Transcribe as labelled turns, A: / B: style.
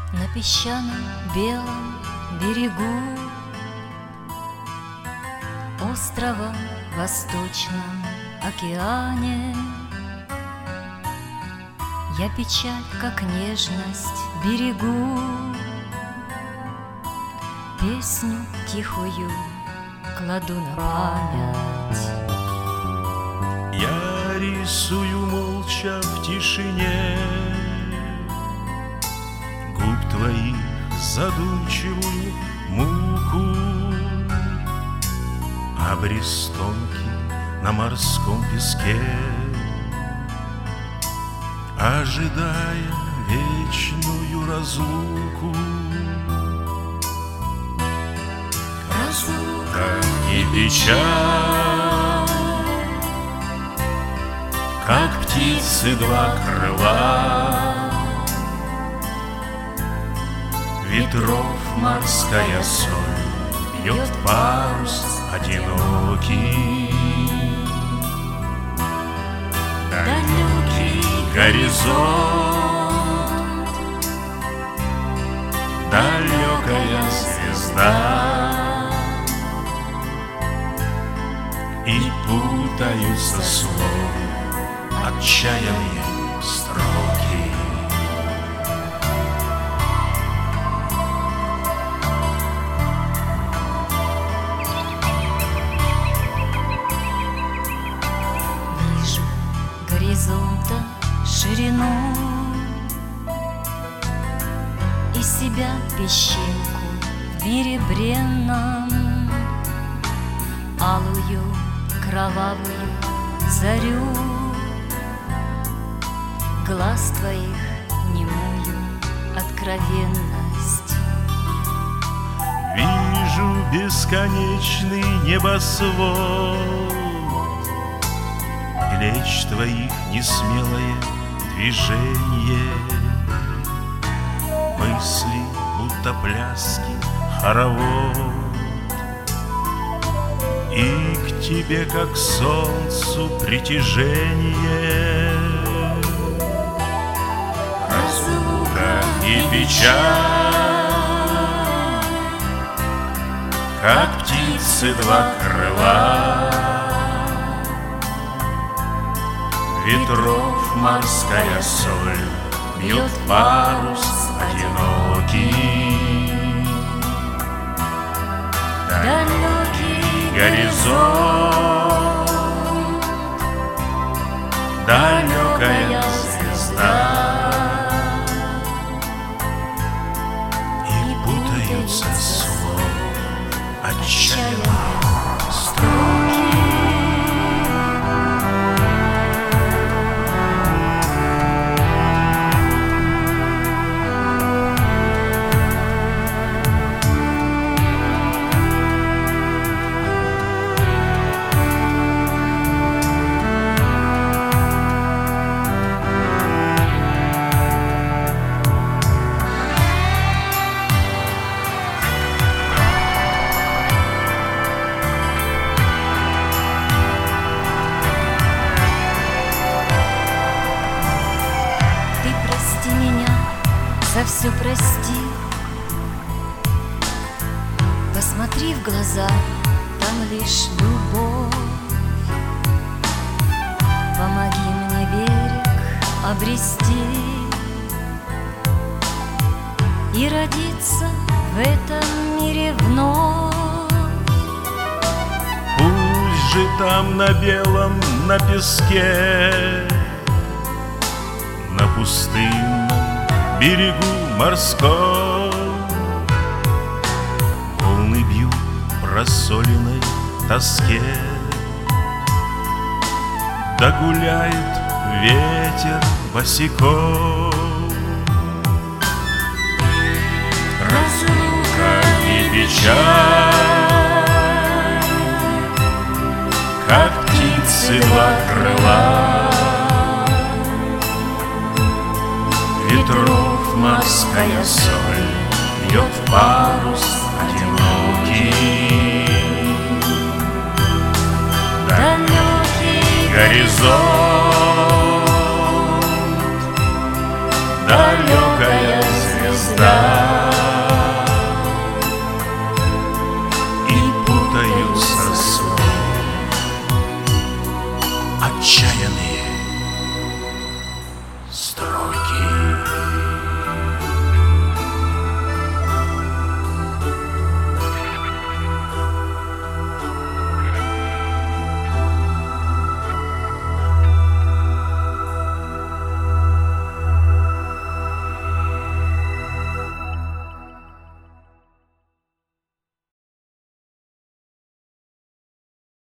A: На песчаном белом берегу острова в Восточном океане я печаль, как нежность, берегу, песню тихую кладу на память.
B: Я рисую молча в тишине губ твоих задумчивую муку, обрез тонкий на морском песке, ожидая вечную разлуку. Разлука и печаль, как птицы два крыла, ветров морская соль бьет парус одинокий. Далекий горизонт, далекая звезда, и путаются слов отчаянные строки.
A: Вижу горизонта ширину и себя песчинку в мире бренном, алую кровавую зарю глаз твоих немую откровенность.
B: Вижу бесконечный небосвод, плеч твоих несмелое движение, мысли, будто пляски, хоровод, и к тебе, как солнцу, притяжение. Разлука и печаль, как птицы два крыла, ветров морская соль бьет парус одинокий. Далекий горизонт, далекая звезда, и путаются слова отчаянные строки.
A: За все прости, посмотри в глаза, там лишь любовь. Помоги мне берег обрести и родиться в этом мире вновь.
B: Пусть же там на белом, на песке, на пустынном берегу морском волны бьют в просоленной тоске, да гуляет ветер босиком. Разлука и печаль, как птицы два крыла, ветров морская соль бьет в парус одинокий. Далекий горизонт, далекая звезда, стой.